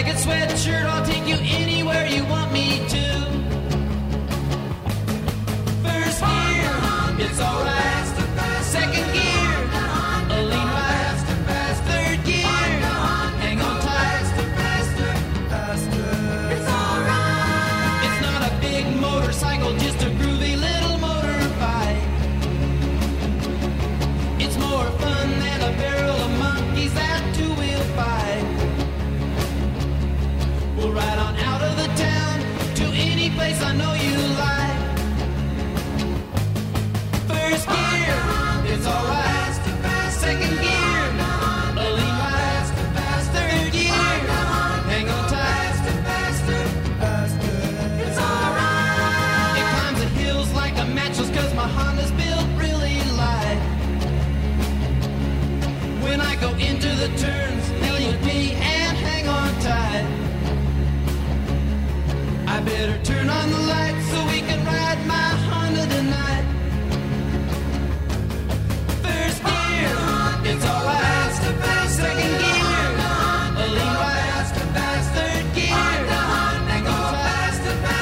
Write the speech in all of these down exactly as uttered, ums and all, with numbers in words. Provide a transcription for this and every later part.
ragged sweatshirt, I'll take you anywhere you want me to. First gear, it's alright. Second gear, a lean right. Third gear, hang on tight. It's alright. It's not a big motorcycle, just a groovy little motorbike. It's more fun than a barrel of monkeys that two-wheel fight. We'll ride on out of the town to any place I know you like. First gear, it's alright. Second gear, a lean right. Third gear, hang on tight. It's alright. It climbs the hills like a mattress, cause my Honda's built really light. When I go into the turns, lead me and hang on tight. I better turn on the lights so we can ride my Honda tonight. First gear, it's alright. Second gear, a lean right. Third gear, hang on tight.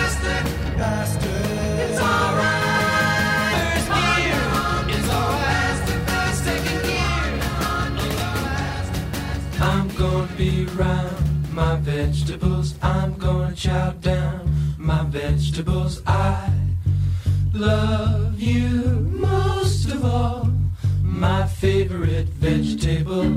It's alright. First gear, it's alright. Second gear, a lean right. I'm gonna be round my vegetables. I'm gonna chow down my vegetables. I love you most of all, my favorite vegetable.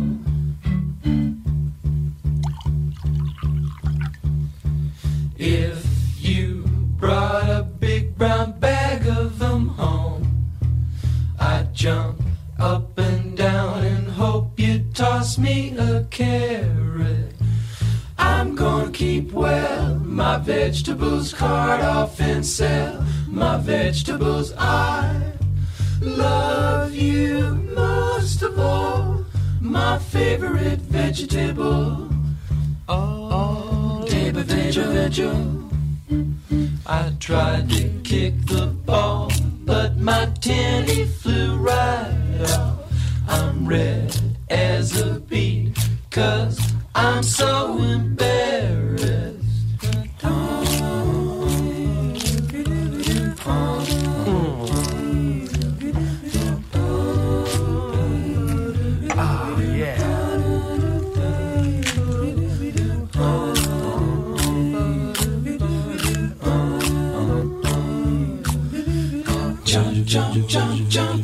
If you brought a big brown bag of them home, I'd jump up and down and hope you'd toss me a carrot. I'm gonna keep well my vegetables, cart off and sell my vegetables. I love you most of all, my favorite vegetable. Oh, table veggie. I tried to kick the ball, but my tenny flew right off. I'm red as a beet, cause I'm so embarrassed. Oh, yeah. Jump, jump, jump, jump,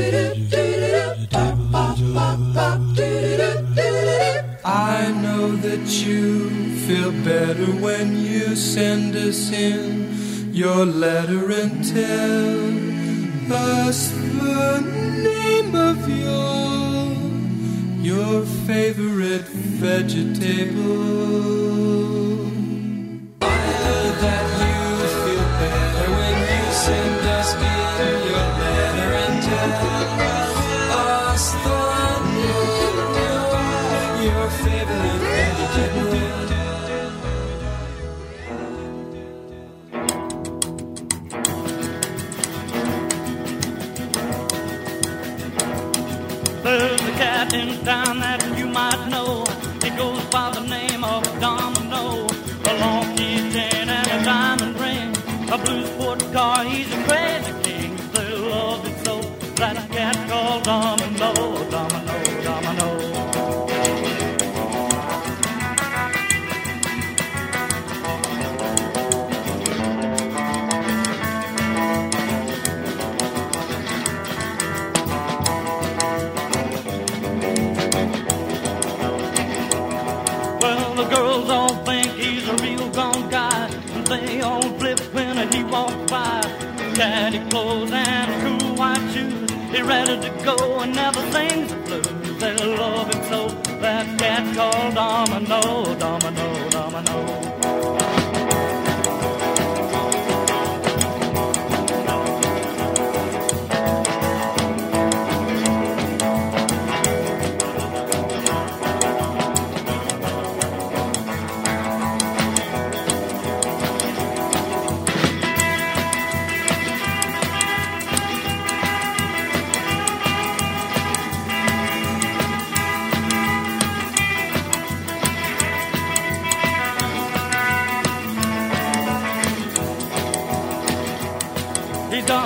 I know that you feel better when you send us in your letter and tell us the name of your your favorite vegetable. I know that you feel better when you send us in your letter and tell us the name of your favorite vegetable. There's a cat in town that you might know. It goes by the name of Domino. A long keychain and a diamond ring, a blue sport car, he's a crazy king. They love it so, that cat called Domino, Domino, Domino. Well, the girls all think he's a real gone guy, and they all flip when he walks by. Caddy clothes and cool white shoes, he's ready to go and never sings the blues. They love him so, that cat called Domino, Domino, Domino.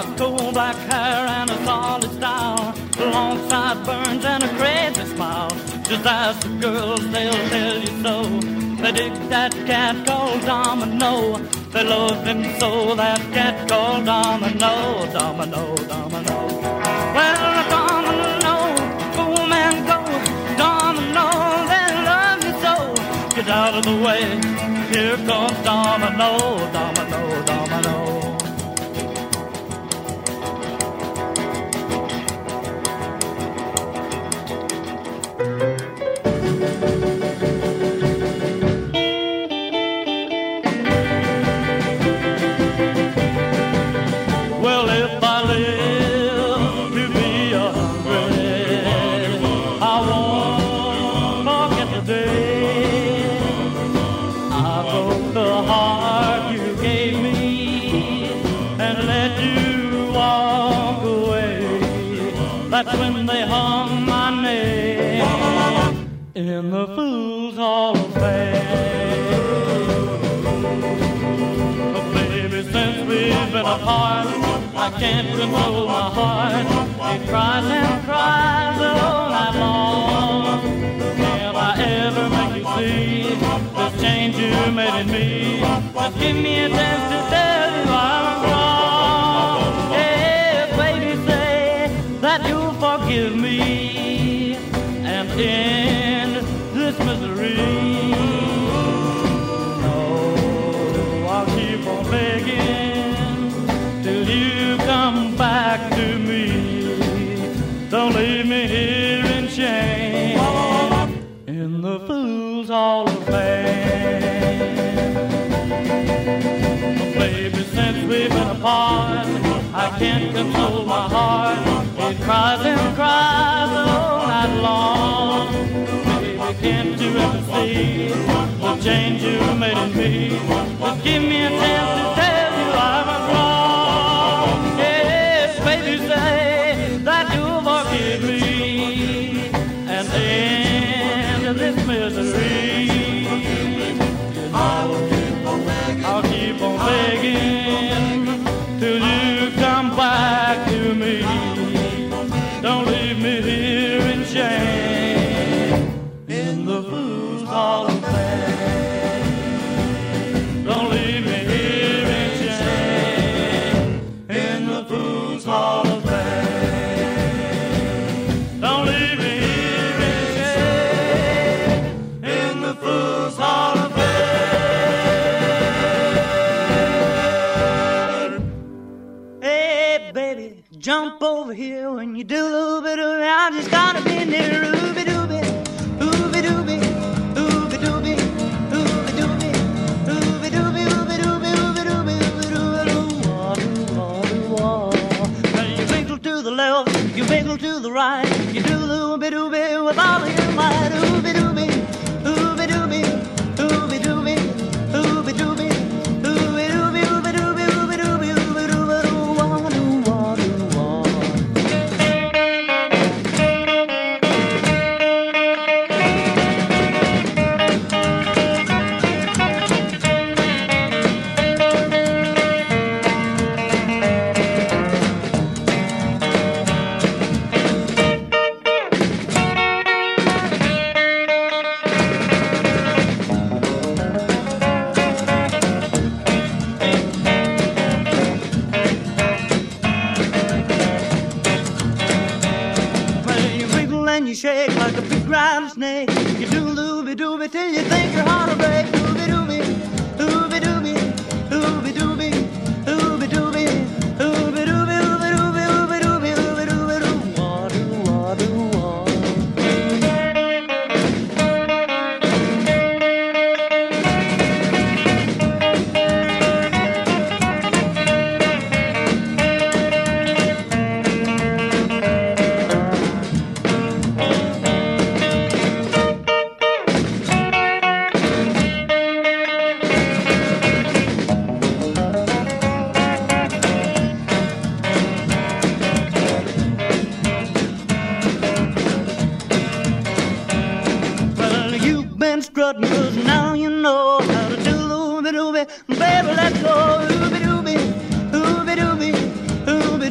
got coal black hair and a solid style, long sideburns and a crazy smile. Just ask the girls, they'll tell you so. They dig that cat called Domino. They love him so, that cat called Domino. Domino, Domino. Well, Domino, go man go. Domino, they love you so. Get out of the way, here comes Domino. Domino, Domino. That's when they hung my name in the Fools Hall of Fame. But baby, since we've been apart, I can't control my heart. It cries and cries all night long. Can I ever make you see the change you made in me? Just give me a chance to tell you I'm wrong. Yeah, baby, say that you'll forgive me and end this misery. No, I'll keep on begging till you come back to me. Don't leave me here in shame in the Fools Hall of Fame. Baby, since we've been apart, I can't console my heart. It cries and cries all night long. Baby, can't you ever see the change you made in me? Just give me a chance to tell you I'm wrong. Yes, baby, say that you'll forgive me and end this misery. You know, I'll keep on begging till you come back to me. Don't leave me here in shame in the Fools Hall of Fame. Don't leave me here in shame in the Fools Hall of Fame. Don't leave me here in shame in the Fools Hall of Fame. Hey, baby, jump over here when you do a little bit of it. I just gotta be near ooby dooby, ooby dooby, ooby dooby, ooby dooby, ooby dooby, ooby dooby, ooby dooby, ooby dooby, wah doo wah doo wah. Well, you wiggle to the left, you wiggle to the right, you do a little bit dooby with all of your might. Ooby dooby, ooby dooby, ooby dooby, ooby dooby, ooby dooby, ooby dooby, ooby dooby, ooby dooby, wah doo wah doo wah. Well, you wiggle and you shake like a big rattlesnake. You do looby dooby till you think your heart will break. Ooby dooby, ooby dooby, ooby dooby, ooby dooby, ooby dooby, ooby dooby, ooby dooby, ooby dooby, doo wah doo wah doo wah. Well, you've been strutting 'cause now you know how to do ooby dooby. Baby, let's go ooby dooby, ooby dooby, ooby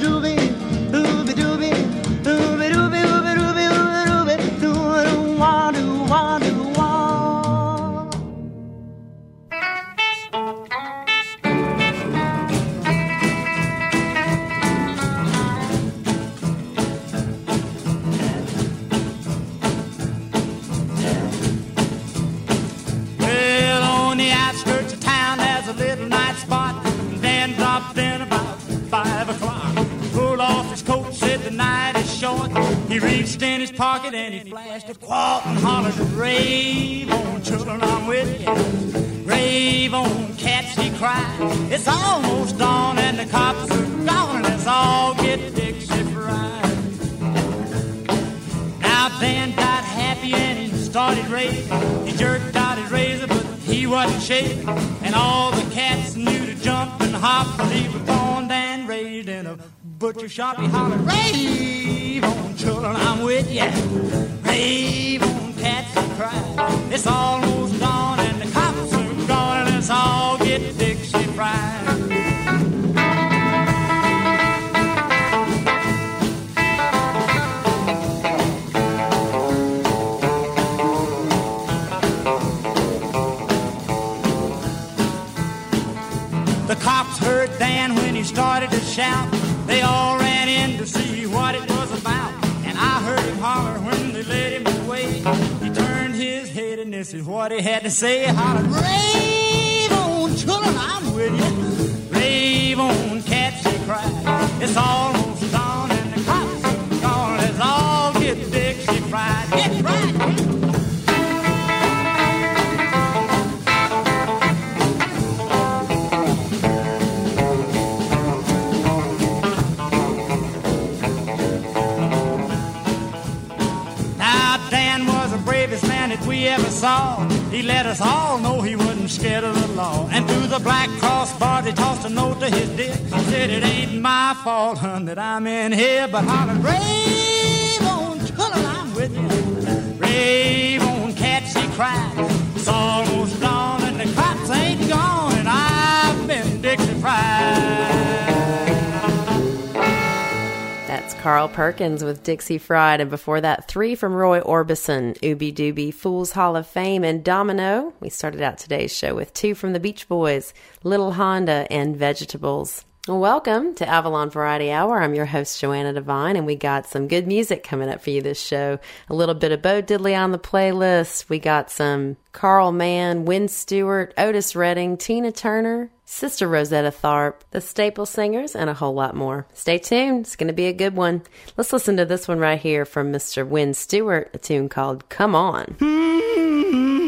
pocket and he flashed a quart and hollered, rave on, children, I'm with you. Rave on, cats, he cried. It's almost dawn and the cops are gone and let's all get Dixie fried. Now Dan got happy and he started raving. He jerked out his razor but he wasn't shaving. And all the cats knew to jump and hop, cause he was born and raised in a butcher shop. He hollered, rave on, children, I'm with ya. Rave on, cats, he cried. It's almost dawn and the cops are gone and let's all get Dixie fried. The cops heard Dan when he started to shout. They all ran in to see what it was about. And I heard him holler when they let him away. He turned his head and this is what he had to say. He hollered, rave on, children, I'm with you. Rave on, cats, he cried. It's almost dawn and the cops are gone. Let's all get Dixie fried. Get right. That we ever saw. He let us all know he wasn't scared of the law. And through the black crossbar he tossed a note to his dick. Said it ain't my fault, hun, that I'm in here, but hollered, rave on, children, I'm with you. Rave on, cats, he cried. It's almost dawn and the cops ain't gone and I've been Dixie fried. That's Carl Perkins with Dixie Fried, and before that, three from Roy Orbison, Ooby Dooby, Fools Hall of Fame, and Domino. We started out today's show with two from the Beach Boys, Little Honda and Vegetables. Welcome to Avalon Variety Hour. I'm your host, Joanna Devine, and we got some good music coming up for you this show. A little bit of Bo Diddley on the playlist. We got some Carl Mann, Wynn Stewart, Otis Redding, Tina Turner, Sister Rosetta Tharpe, the Staple Singers, and a whole lot more. Stay tuned. It's going to be a good one. Let's listen to this one right here from Mister Wynn Stewart, a tune called Come On. Mm-hmm.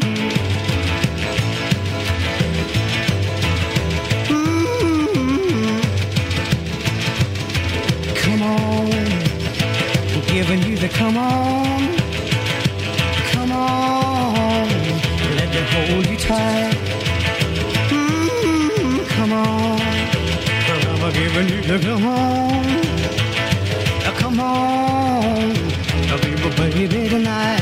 Come on, I'm giving you the come on, come on, let me hold you tight. Mm-hmm. Come on, I'm giving you the come on, uh, come on, I'll be my baby tonight.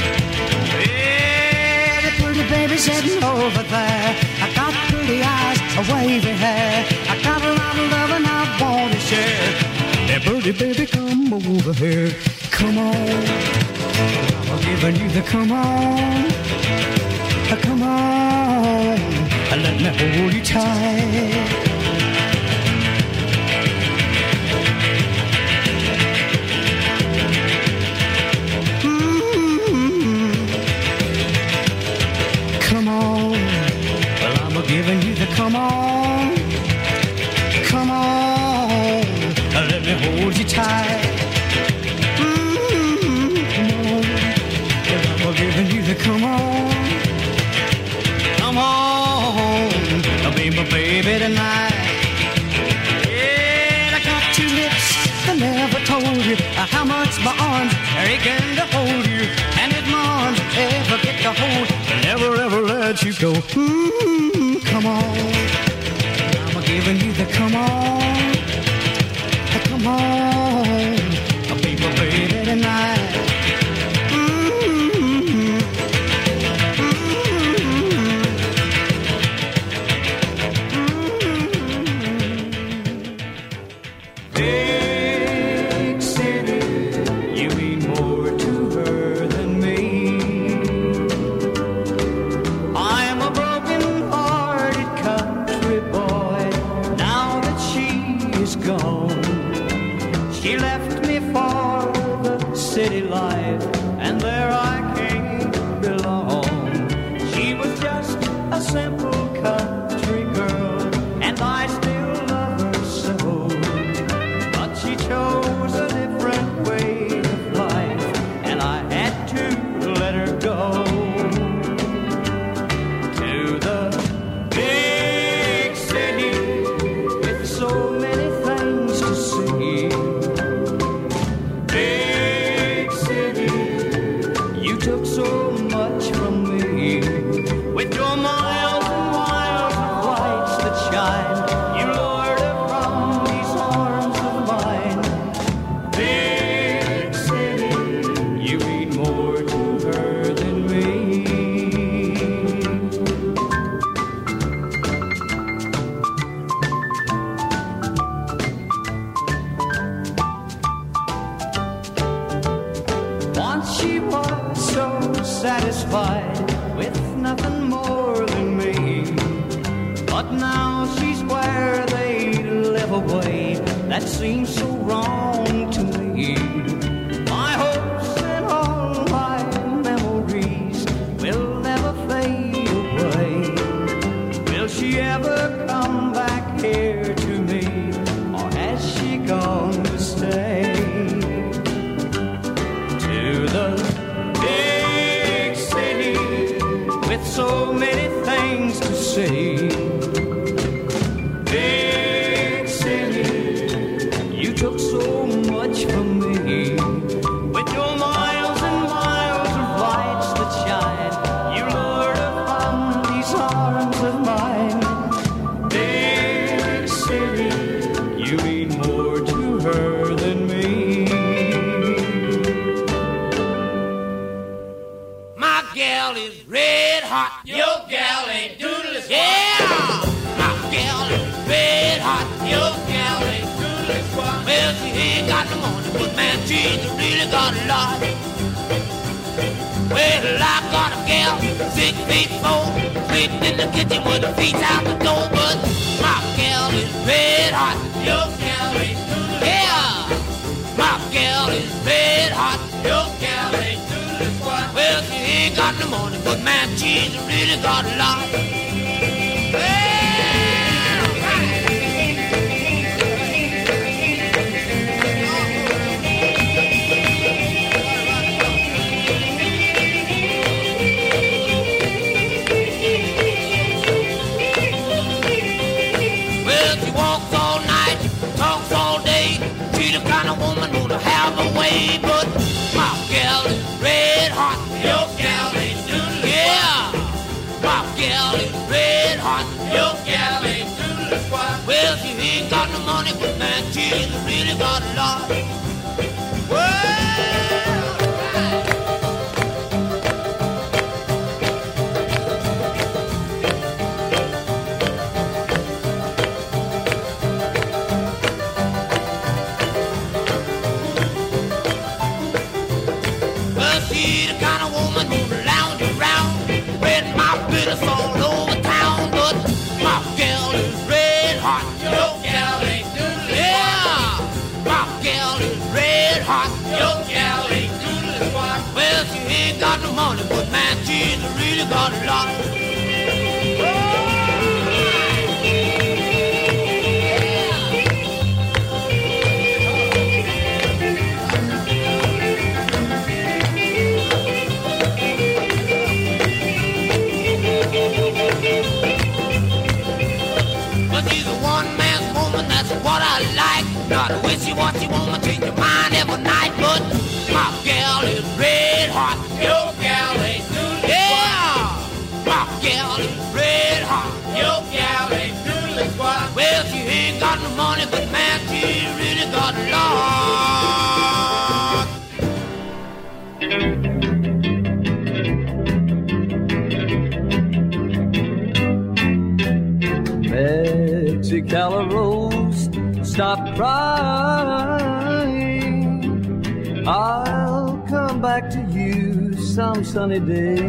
Yeah, the pretty baby sitting over there. I got pretty eyes, a wavy hair. I got a lot of love and I want to share. Hey, birdie, baby, come over here. Come on. I'm giving you the come on. Come on. Let me hold you tight. Mm-hmm. Come on. Well, I'm giving you the come on. Come on. Let me hold you tight. Mm-hmm. Come on. Yeah, I'm giving you the come on. Come on. I'll be my baby tonight. Yeah, I got two lips that never told you how much my arms are aching to hold you. And if my arms ever get to hold, I'll never ever let you go. Mm-hmm. Come on. I'm giving you the come on. Come on, I'll be my baby tonight. Mm-hmm. Mm-hmm. Big city, you mean more to her than me. I am a broken-hearted country boy, now that she is gone. She left me for the city life, and there I can't belong. She was just a simple country girl, and I still love her so. But she chose a different way of life, and But now she's where they live away. That seems so wrong to me. My hopes and all my memories will never fade away. Will she ever come back here to me, or has she gone to stay to the big city with so many things to say? Big city, you took so much from me. With your miles and miles of lights that shine, you lured upon these arms of mine. Big city, you mean more to her than me. My gal is red hot. Your gal ain't doodle squat. Yeah! My gal is red hot. Your gal ain't doodle squat. Well, she ain't got no money, but man, she's really got a lot. Well, I got a gal, six feet four, sleeping in the kitchen with her feet out the door. But my gal is red hot. Your gal ain't doodle squat. Yeah! My gal is red hot. Your gal ain't doodle squat. Well, she ain't got no money, but man, she's really got a lot. Well, she walks all night, talks all day. She's the kind of woman who'll have a way, but my gal is red hot. Your gal ain't doodle. Yeah, my gal is red hot. Your gal ain't doodle squat. Well, she ain't got no money, but man, she's really got a lot. Well, well, she's the kind of woman who'll lounge around, red mouth bitters all over town. But my gal is red hot. Your gal ain't doodle. Yeah, my gal is red hot. Your gal ain't doodle squat. Well, she ain't got no money, but man, she's really got a lot. But she's a one-man woman, that's what I like. Not a wishy-washy woman, change your mind every night. But my gal is red hot. Your gal ain't doodle. Yeah, my gal is red hot. Your gal ain't doodle squat. Well, she ain't got no money, but man, she really got a lot. Mexicali Rose, stop crying. I'll come back to you some sunny day.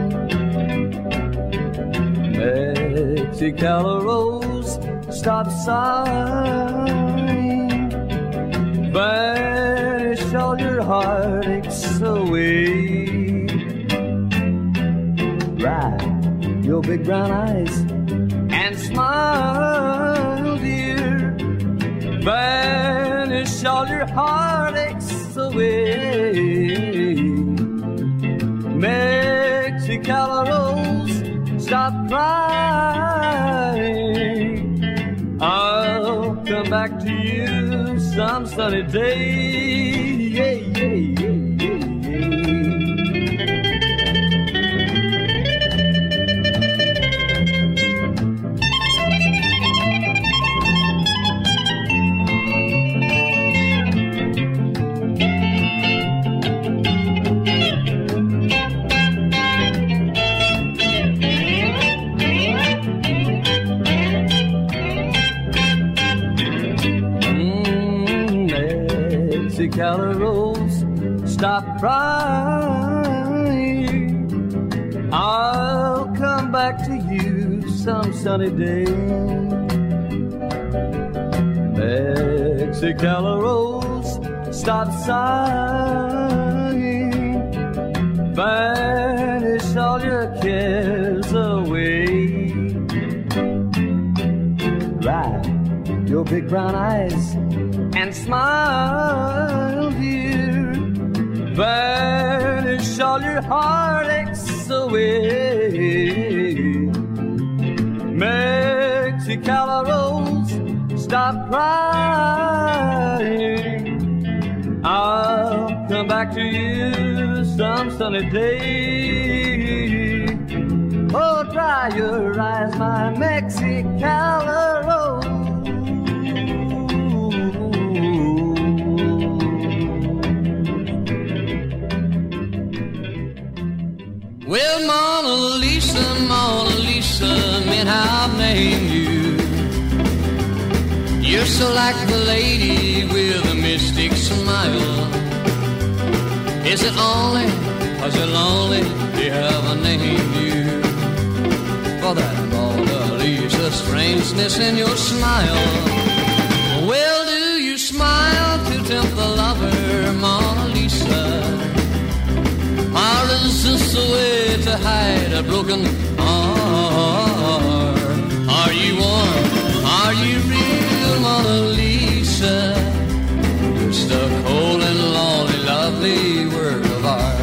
Mexicali Rose, stop sighing. Vanish all your heartaches away. Right, your big brown eyes and smile, dear. Vanish all your heartaches away. Mexicali Rose, stop crying. I'll come back to you some sunny day. Yeah, yeah, yeah, yeah, Mexicali Rose, stop crying. I'll come back back to you some sunny day. Mexicali Rose, stop sighing, vanish all your cares away. Dry your big brown eyes and smile, dear. Vanish all your heartaches away. Mexicali Rose, stop crying. I'll come back to you some sunny day. Oh, dry your eyes, my Mexicali Rose. Well, Mona Lisa, Mona Lisa, man, I've named you. You're so like the lady with a mystic smile. Is it only, cause you're lonely, they haven't named you? For that Mona Lisa strangeness in your smile. Well, do you smile to tempt the lover, Mona Lisa? Or is this a way to hide a broken heart? Are you warm? Are you real, Mona Lisa? Just a cold and lonely, lovely work of art.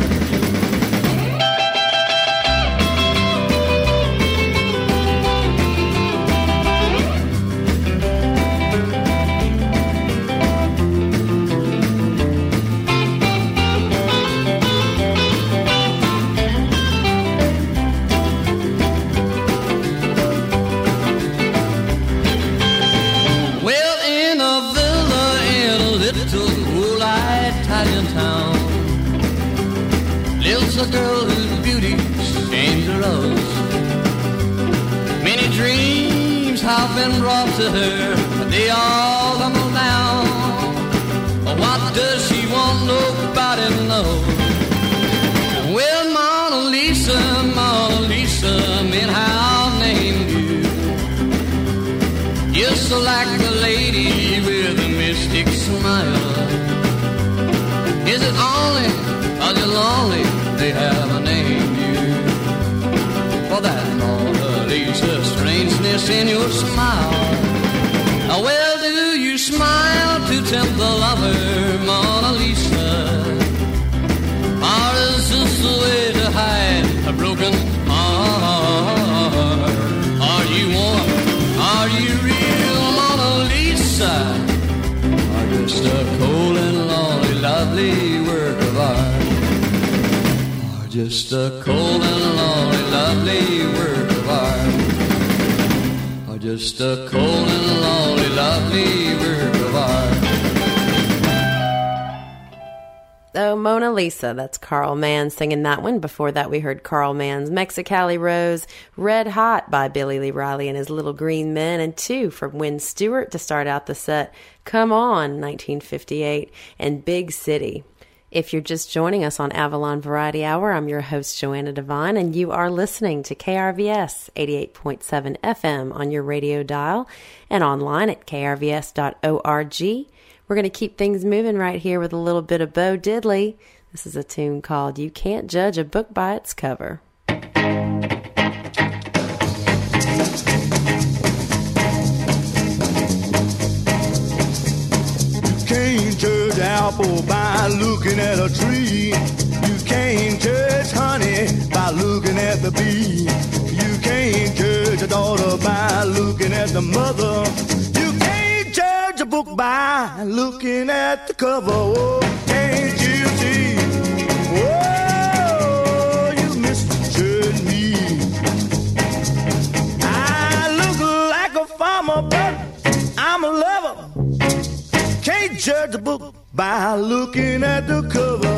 A girl whose beauty came to rose. Many dreams have been brought to her, but they all tumble down. What does she want? Nobody knows. Well, Mona Lisa, Mona Lisa, man, how named you? You're so like the lady with a mystic smile. Is it only cause you're lonely they haven't named you? For that Mona Lisa strangeness in your smile. Now, well, do you smile to tempt the lover, Mona Lisa? Or is this the way to hide a broken heart? Are you warm? Are you real, Mona Lisa? Or just a cold and lonely, lovely work of art? Just a cold and lonely, lovely work of art. Or just a cold and lonely, lovely work of art. Oh, Mona Lisa. That's Carl Mann singing that one. Before that, we heard Carl Mann's Mexicali Rose, Red Hot by Billy Lee Riley and his Little Green Men, and two from Wynn Stewart to start out the set, Come On, nineteen fifty-eight, and Big City. If you're just joining us on Avalon Variety Hour, I'm your host, Joanna Devine, and you are listening to K R V S eighty-eight point seven F M on your radio dial and online at k r v s dot org. We're going to keep things moving right here with a little bit of Bo Diddley. This is a tune called You Can't Judge a Book by Its Cover. Can't judge apple by looking at a tree. You can't judge honey by looking at the bee. You can't judge a daughter by looking at the mother. You can't judge a book by looking at the cover. Oh, can't you see? Oh, you misjudge me. I look like a farmer, but I'm a lover. Can't judge a book by looking at the cover.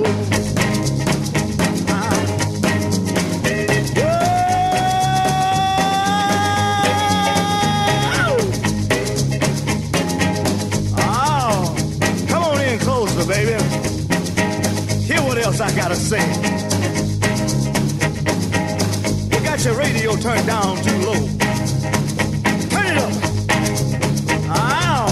Oh, come on in closer, baby. Hear what else I gotta say. You got your radio turned down too low. Turn it up. Ow.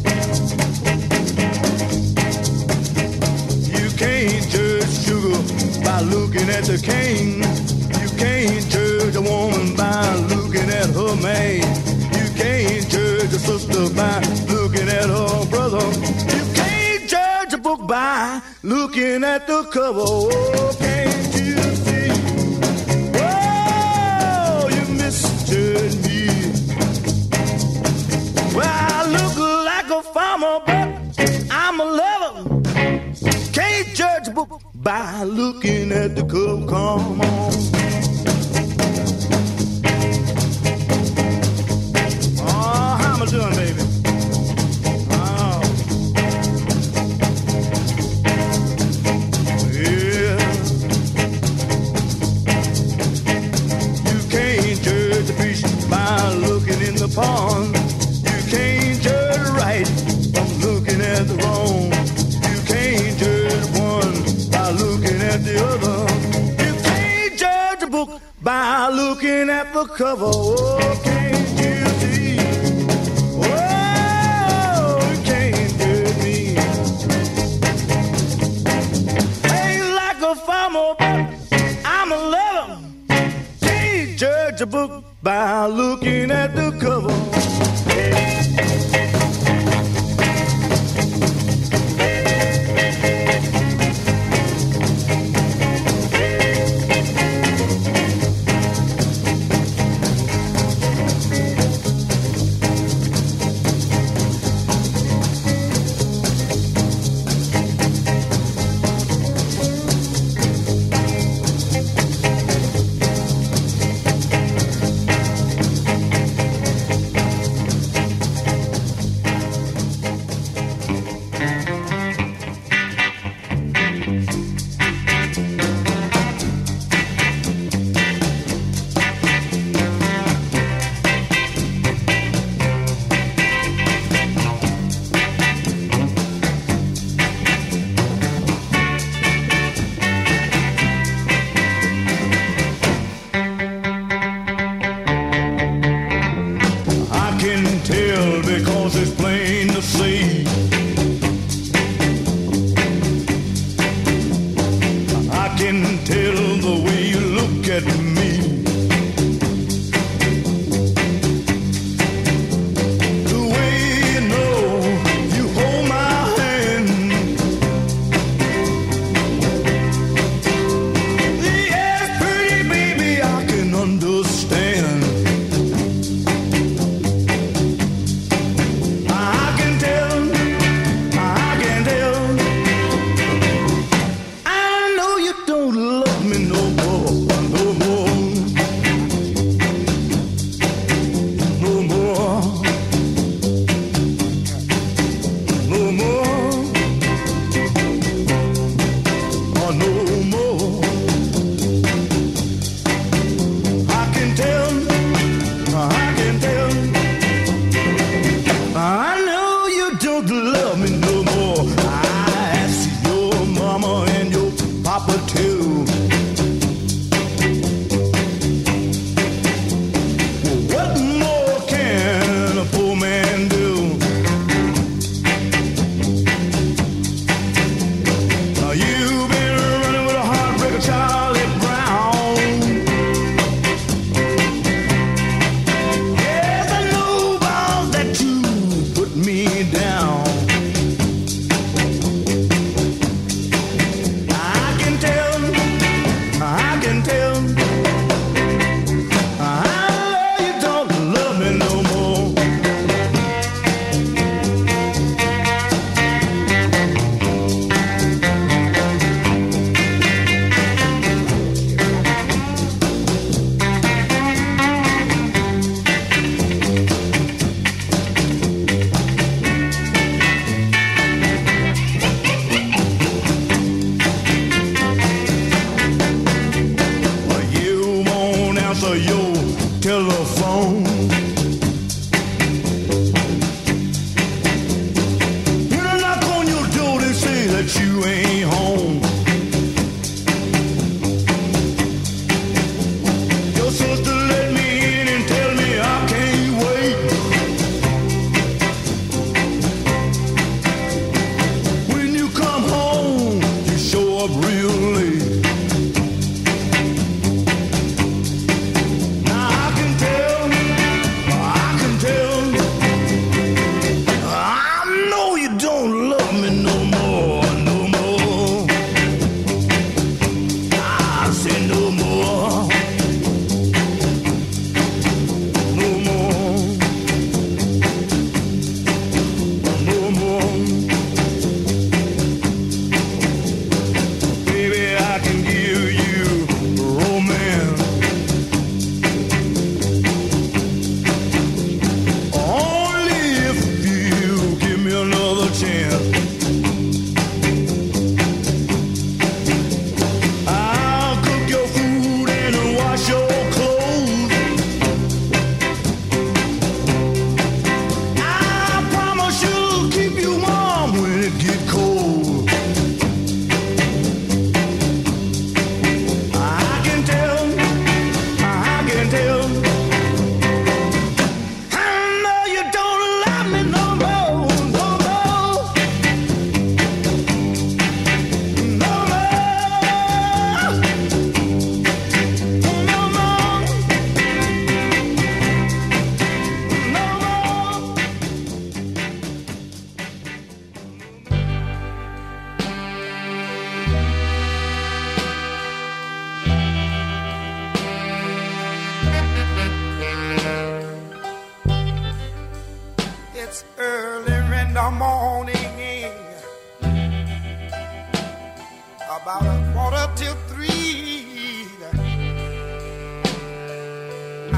You can't judge sugar by looking at the cane. You can't judge a woman by looking at her man. You can't judge a sister by looking at her brother. You can't judge a book by looking at the cover. Oh, can't you see? Oh, you misjudge me. Well, I look like a farmer, but I'm a lover. Can't judge a book by looking at the cover. Come on. Oh, how am I doing, baby? Oh. Yeah. You can't judge the fish by looking in the pond. You can't judge right from looking at the wrong. You can't judge one by looking at the other. You can't judge a book by looking at the cover. Oh, can't you see? Oh, you can't judge me. Ain't like a farmer, but I'm a lover. Can't judge a book by looking at the cover. Sister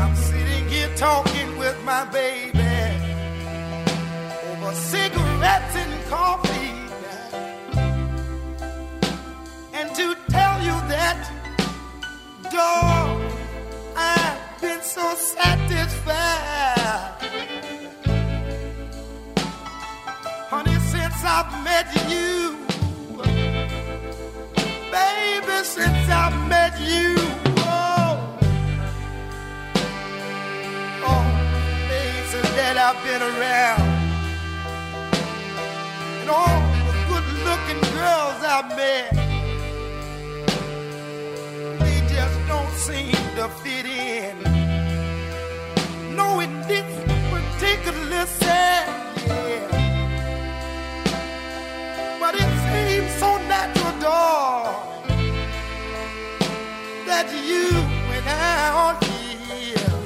I'm sitting here talking with my baby over cigarettes and coffee. And to tell you that, dog, I've been so satisfied. Honey, since I've met you, baby, since I've met you, oh, oh, places that I've been around, and all the good-looking girls I've met, they just don't seem to fit in. No, in this particular set, yeah. But it seems so natural, dog, that you and I are here,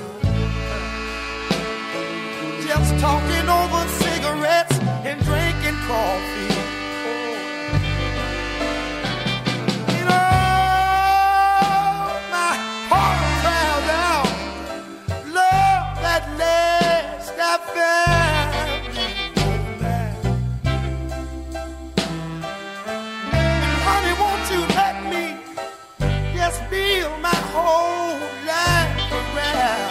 just talking over cigarettes and drinking coffee. You know, my heart cries out, love that lasts, that found me. And honey, won't you let me just feel my whole life around?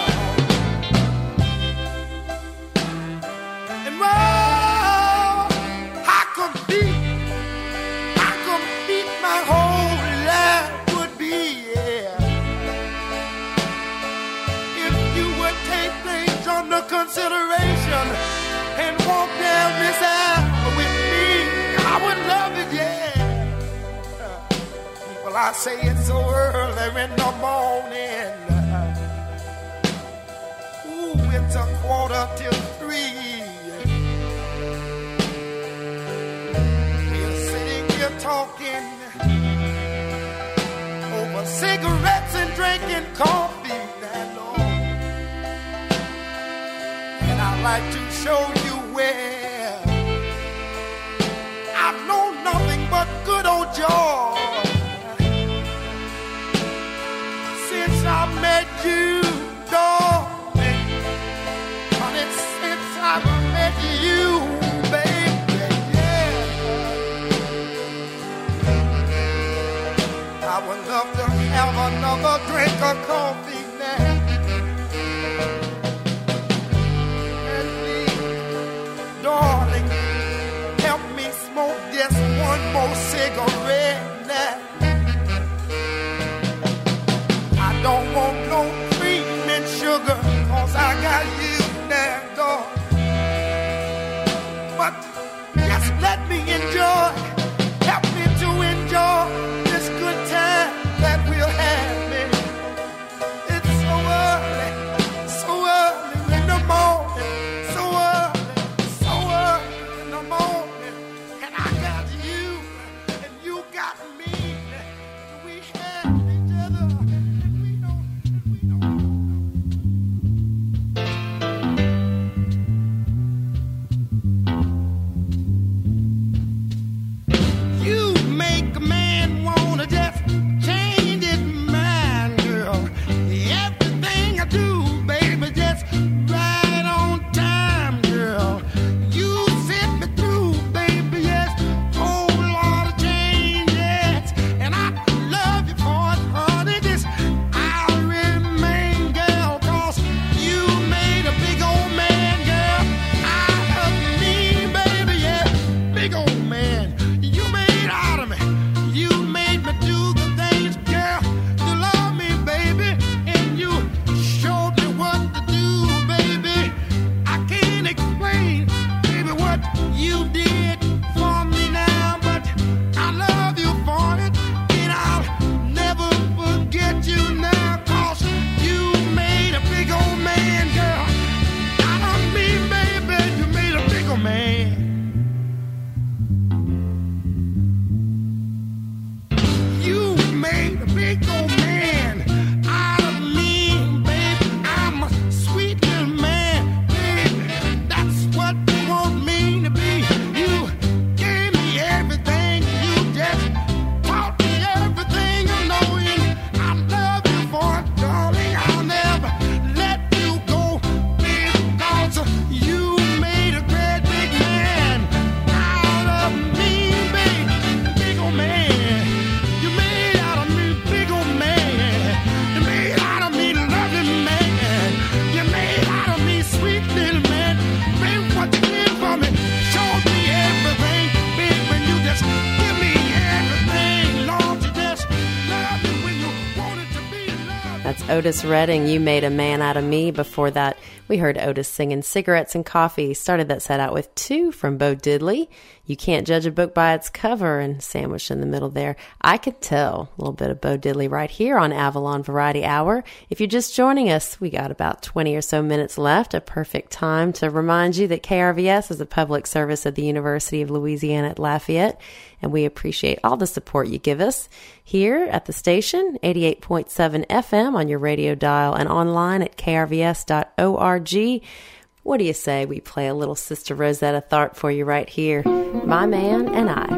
And well, I could be, I could beat my whole life would be, yeah, if you would take things under consideration and walk down this aisle with me. I would love it, yeah. Well, I say it's so early in the morning. Ooh, it's a quarter till three. We're sitting here talking over cigarettes and drinking coffee, that Lord. And I'd like to show you where I've known nothing but good old joy. Since I met you, darling, honey, since I met you, baby, yeah, I would love to have another drink of coffee now. And please, darling, help me smoke just one more cigarette. Otis Redding, You Made a Man Out of Me. Before that, we heard Otis singing Cigarettes and Coffee. Started that set out with Two from Bo Diddley, You Can't Judge a Book by Its Cover, and sandwiched in the middle there, I Could Tell. A little bit of Bo Diddley right here on Avalon Variety Hour. If you're just joining us, we got about twenty or so minutes left, a perfect time to remind you that K R V S is a public service of the University of Louisiana at Lafayette, and we appreciate all the support you give us here at the station, eighty-eight point seven F M on your radio dial and online at k r v s dot org. What do you say we play a little Sister Rosetta Tharpe for you right here? My Man and I.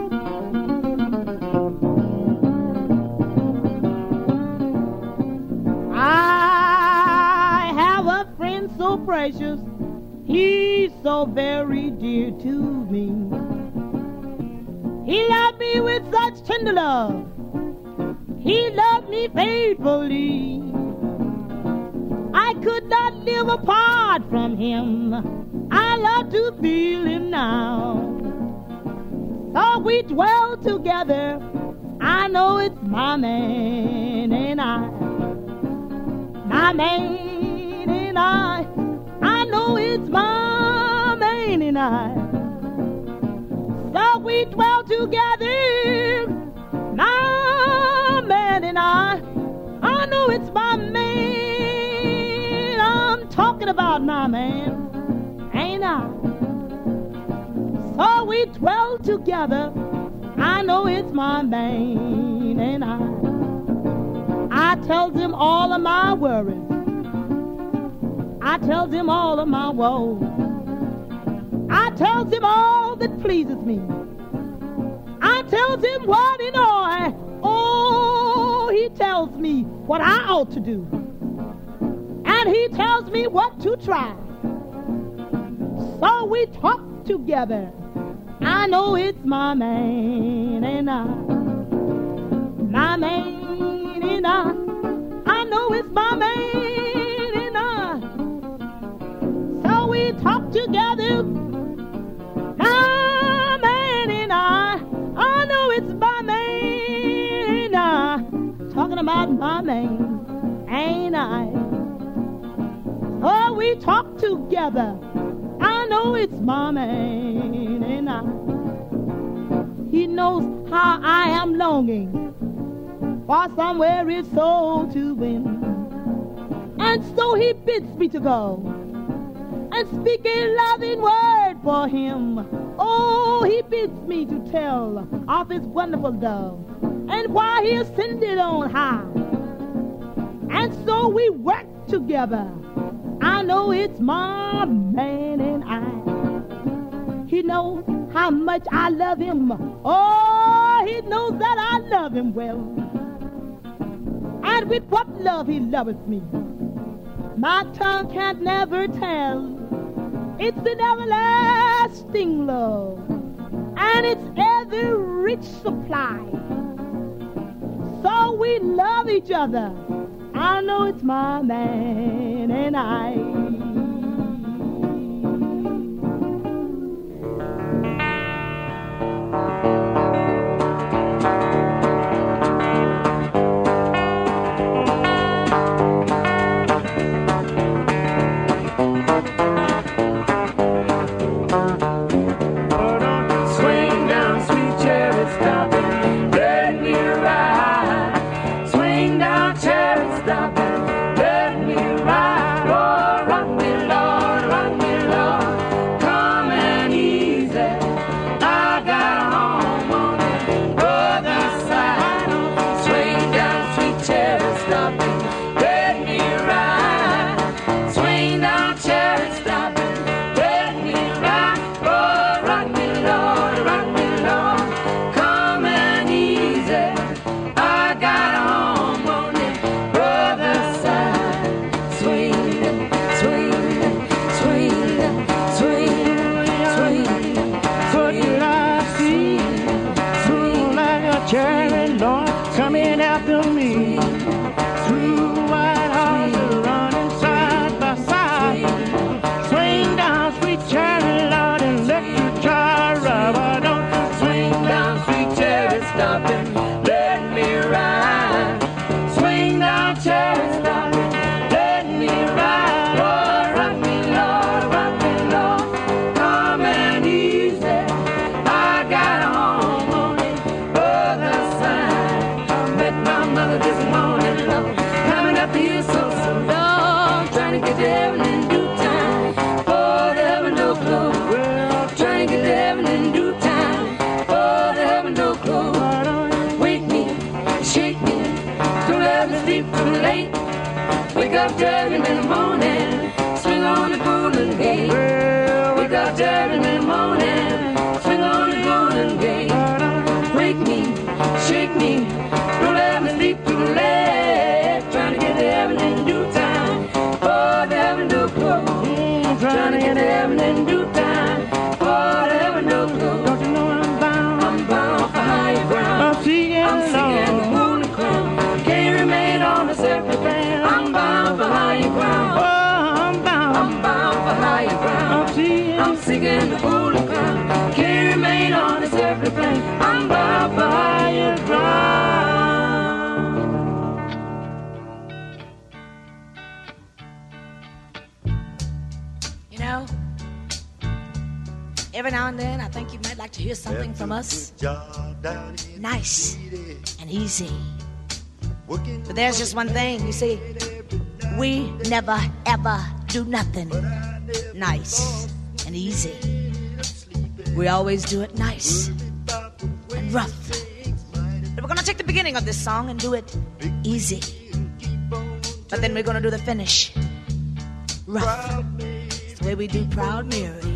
I have a friend so precious, he's so very dear to me. He loved me with such tender love, he loved me faithfully. I could not live apart from him, I love to feel him now. So we dwell together, I know it's my man and I. My man and I, I know it's my man and I. So we dwell together, my man and I. I know it's my man. I'm talking about my man, ain't I? So we dwell together, I know it's my man and I. I tells him all of my worries, I tells him all of my woes, I tells him all that pleases me, I tells him what he know. Oh, he tells me what I ought to do, and he tells me what to try. So we talk together, I know it's my man and I. My man and I, I know it's my man and I. So we talk together, my man and I. I know it's my man and I. Talking about my man, ain't I? Oh, we talk together, I know it's my man and I. He knows how I am longing for somewhere his soul to win, and so he bids me to go and speak a loving word for him. Oh, he bids me to tell of his wonderful love and why he ascended on high, and so we work together, I know it's my man and I. He knows how much I love him, oh, he knows that I love him well, and with what love he loveth me, my tongue can't never tell. It's an everlasting love, and it's ever rich supply. So we love each other, I know it's my man and I. Swing down, cherry, stop it, let me ride. Oh, run up early in the morning, swing on the golden gate. Wake up early in the morning, swing on the golden gate. Wake me, shake me, don't let me sleep too late. Trying to get to heaven in due time, for the heaven no close. Trying to get to heaven in due time, for the heaven no close. Don't you know I'm bound? I'm bound for higher ground. I'm seeking, I'm seeking the golden crown. Can't remain on this earthly plane. I'm bound for higher ground. Oh, I'm bound. I'm bound for higher ground. I'm seeking, I'm seeking the golden crown. Can't remain on this earthly plane. I'm bound for higher ground. You know, every now and then I think you might like to hear something from us. Nice and easy. But there's just one thing, you see, we never ever do nothing nice and easy. We always do it nice and rough. But we're gonna take the beginning of this song and do it easy. But then we're gonna do the finish rough. It's the way we do Proud Mary.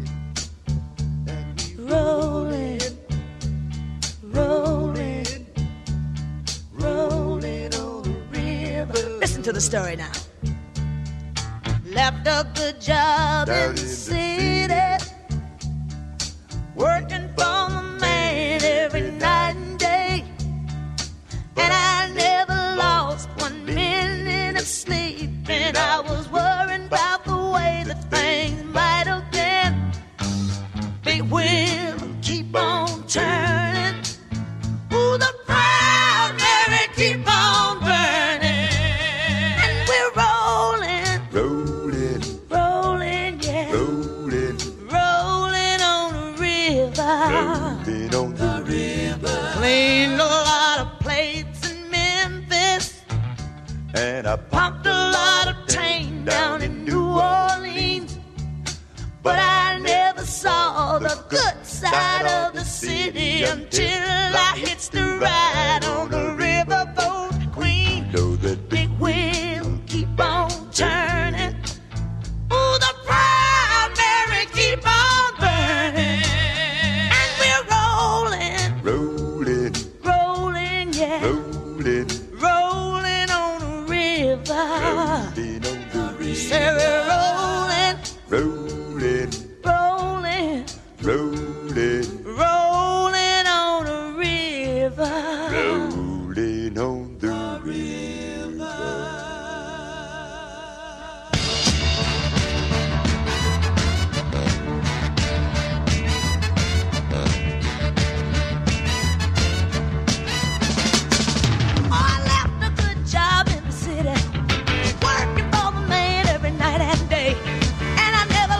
Rolling, rolling, rolling on the river. Listen to the story now. Left a good job in the city, working for the man every night and day. And I never lost one minute of sleep. And I was worrying about the way that things might have been. Big wheel keep on turning. Ooh, the Proud Mary keep on burning. And we're rolling, Rolling, rolling, yeah, rolling, rolling on the river. rolling on the river. Cleaned a lot of plates in Memphis, And I pumped a lot of tang down in New Orleans. But I never saw the good side of the city until I hits the ride on the riverboat Queen. know that Big wheel keep on turning. Ooh, the Proud Mary keep on burning. And we're rolling, rolling, rolling, yeah, rolling, rolling on the river. rolling on the river. Say we're rolling, Rolling, rolling, rolling, rolling on the river. rolling on the river. I left a good job in the city, working for the man every night and day. And I never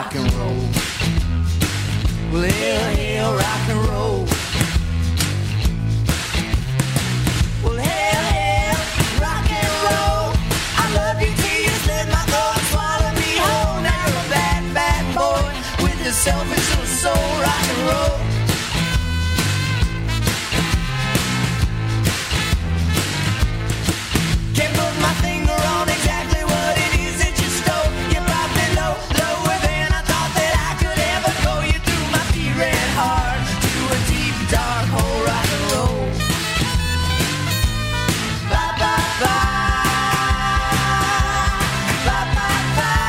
rock and roll. Well, hail, hail, rock and roll. Well, hail, hail, rock and roll. I love you till you slit my throat and swallow me whole. Now you're a bad, bad boy with your selfish little soul. Rock and roll. Can't put my finger on exactly what it is that you stole. You brought me low, lower than I thought that I could ever go. You threw my feet red hard to a deep, dark hole. Rock and roll. Bye, bye, bye. Bye, bye,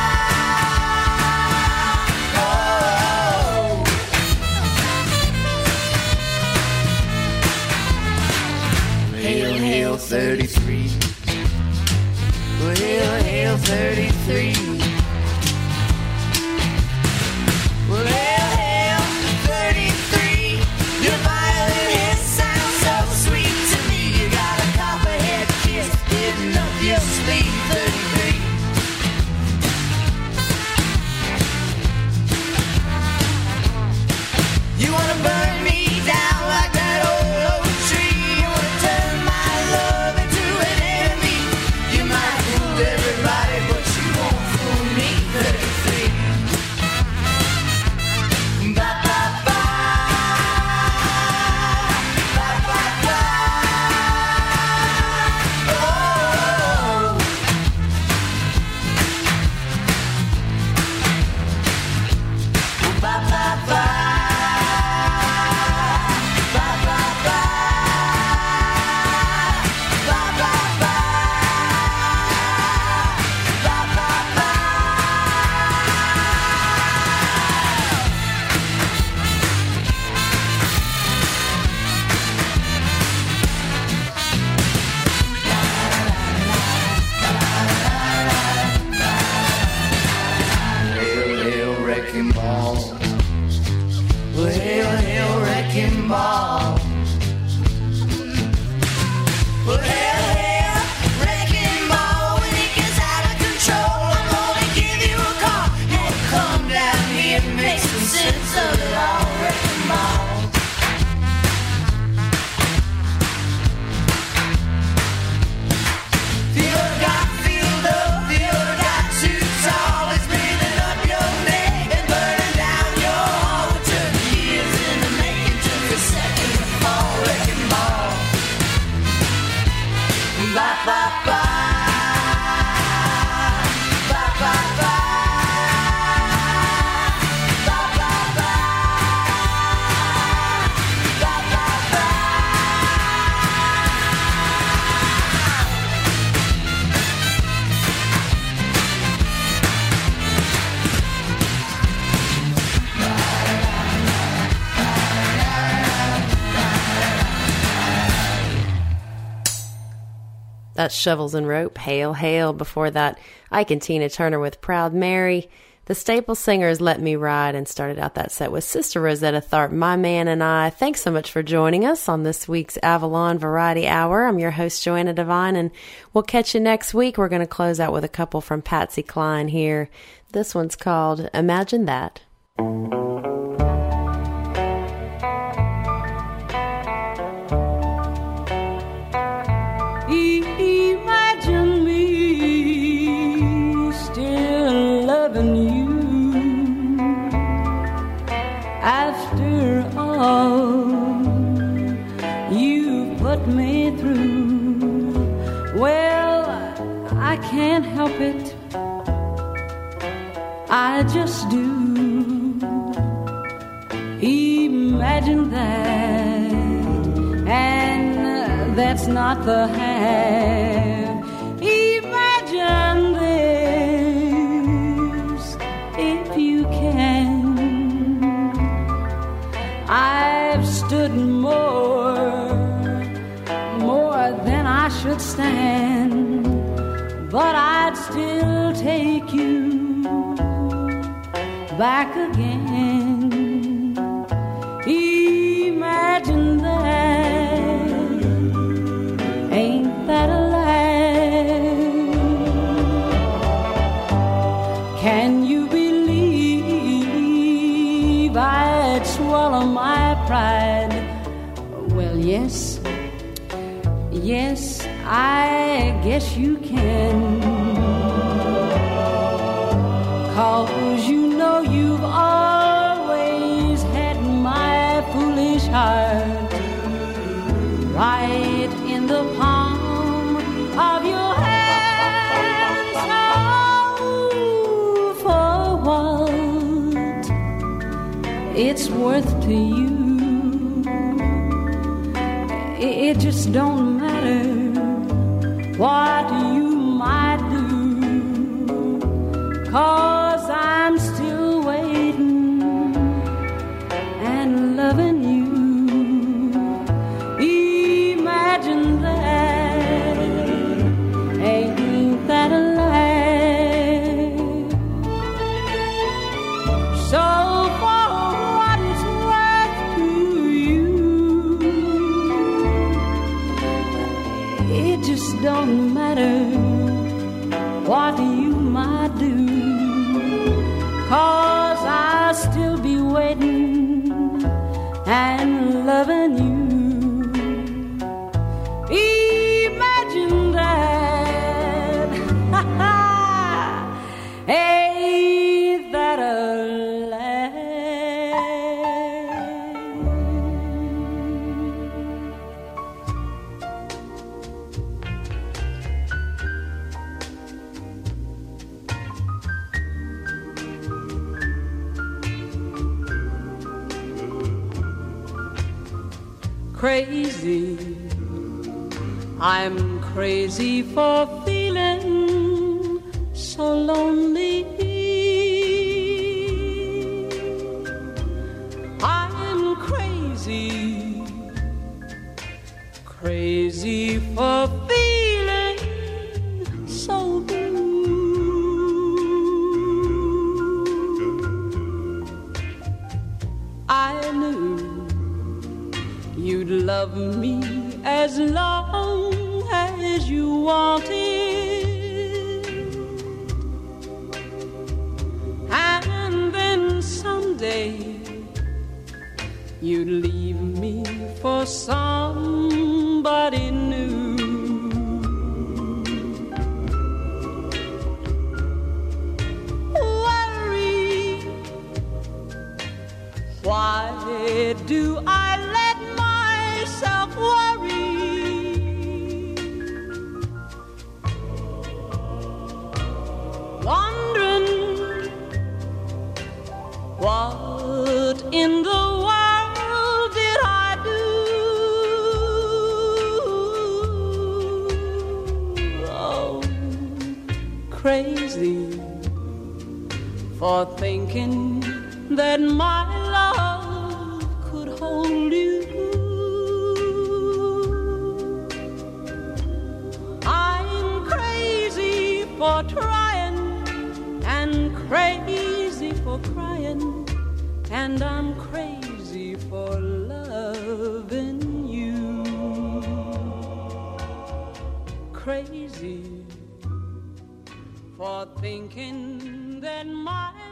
bye. Oh. Hail, hail, thirty-three. Well, hail, hail, thirty-three. Well, hail, hail, thirty-three. Your violin hit sounds so sweet to me. You got a copperhead kiss hidden up your sleeve. thirty-three. You wanna burn me down like that old oak tree. You wanna turn my love into an enemy. You might fool everybody, but you won't fool me. thirty-three. Bye, bye, bye. Bye, bye, bye. Oh. Bye, bye, bye. Bye, bye, bye. Bye, bye, bye. Bye, bye, bye. Hail, hail, wrecking ball. Well, hail, hail, wrecking ball. Well, hail, hail, wrecking ball. When it gets out of control, I'm gonna give you a call. You come down here and make some sense of it all. Wrecking ball. Feel got filled up, feel got too tall. It's breathing up your neck and burning down your heart. What took years in the making took a second to fall. Wrecking ball. Bye, bye, bye. Bye, bye, bye. Bye, bye, bye. Bye, bye, bye. That's Shovels and Rope, Hail, Hail. Before that, Ike and Tina Turner with Proud Mary. The Staple Singers, Let Me Ride, and started out that set with Sister Rosetta Tharpe, My Man and I. Thanks so much for joining us on this week's Avalon Variety Hour. I'm your host, Joanna Devine, and we'll catch you next week. We're going to close out with a couple from Patsy Cline here. This one's called Imagine That. Imagine me still loving you after all you put me through. Well, I can't help it, I just do. Imagine that, and that's not the half. Imagine this, if you can. I've stood more, more than I should stand, but I'd still take you back again. Imagine that, ain't that a lie? Can you believe tried. Well, yes, yes, I guess you can. 'Cause you know you've always had my foolish heart right in the palm of your hand. So for what it's worth to you, it just don't matter what you might do, 'cause I'm still waiting and loving you. Imagine that, ain't that a lie? So for what it's worth to you, it just don't matter what you might do, 'cause I'll still be waiting and loving you. Imagine that, ain't that a lie? Crazy, I'm crazy for feeling so lonely. I'm crazy, crazy for feeling so blue. I knew you'd love me as long as you wanted, and then someday you'd leave me for somebody new. Worry, why do I let myself worry? Wondering what in the world did I do? Oh, crazy for thinking that my love could hold you. I'm crazy for trying and crazy for crying, and I'm crazy for loving you. Crazy for thinking that my